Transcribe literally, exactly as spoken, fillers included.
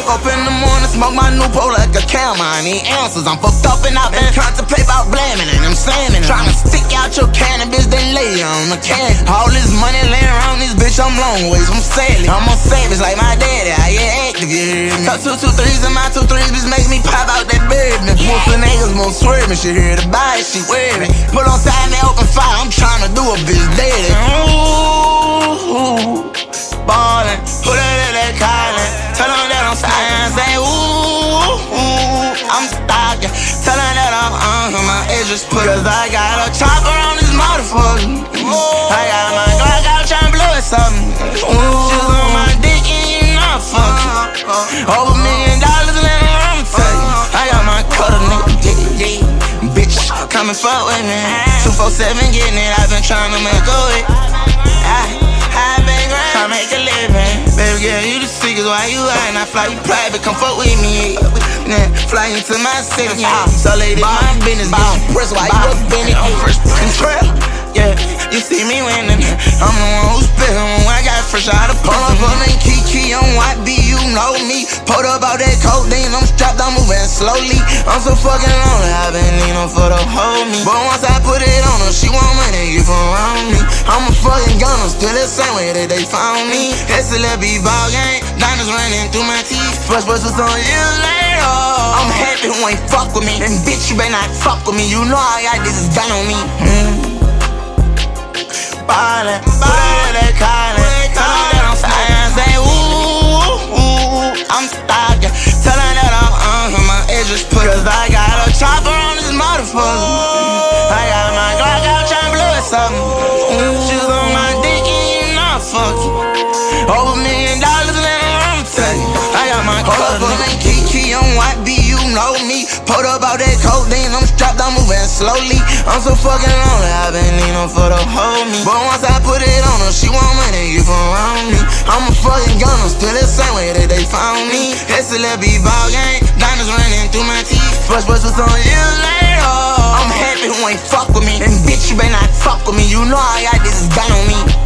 Woke up in the morning, smoke my new pole like a camel. I need answers, I'm fucked up and I've been contemplate about blaming and I'm slamming. Tryna stick out your cannabis, then lay on the can. All this money laying around this bitch, I'm long ways from sailing. I'm a savage like my daddy, I get active, you hear me? Tuck two, two threes and my two threes, bitch make me pop out that bird. And most niggas won't swerve and she hear the buy, she wearing. Put on side and they open fire, I'm tryna do a bitch daily. Ooh, ballin', put her in that collar. Tell them that I'm fine, say ooh, ooh, I'm stalking. Tell them that I'm on my edges, put cause I got a chopper on this motherfucker. I got my Glock out tryna blow it something. Ooh, she's on my dick and you know fuck you. Over a million dollars and I'm tell you. I got my cutter nigga, yeah, yeah. Bitch, come and fuck with me. two four seven getting it, I've been tryna make a way. I I've been grind, tryna make a living. Baby girl, you the sickest, why you out? And I fly you private, come fuck with me. Nah, fly into my city, yeah. So lady, my business, bitch, you press why you up in it. First control, yeah. You see me winning, I'm the one who's spitting. I got fresh out of pull up on that Kiki on Y B, you know me. Pulled up out that codeine, I'm strapped, I'm moving slowly. I'm so fucking lonely, I've been leaning for the hold me. But once I put it on her, she want money, you from around me. I'm a fucking gunner, still the same way that they found me. It's a little B ball game, diamonds running through my teeth. Fresh brush was on years later. I'm happy who ain't fuck with me. And bitch, you better not fuck with me. You know I got this gun on me. Mm. Ballin', put her in that collin'. Tell her that I'm fine, say ooh, ooh, I'm stalking. Tell her that I'm on my edges, put cause I got a chopper on this motherfucker. I got my Glock out tryna blow it something. Ooh, she's on my dick and you know fuck you. Over a million dollars and I'm tell you. I got my cup on that Kiki on Y B, you know me. Pulled up out that codeine, I'm strapped, I'm moving slowly. I'm so fucking lonely, I've been leaning for the hold me. But once I put it on her, she want money, you from around me. I'm a fucking gunner, still the same way that they found me. It's a little B ball game, diamonds running through my teeth. Fresh brush was on years later. I'm happy who ain't fuck with me. And bitch, you better not fuck with me. You know I got this gun on me.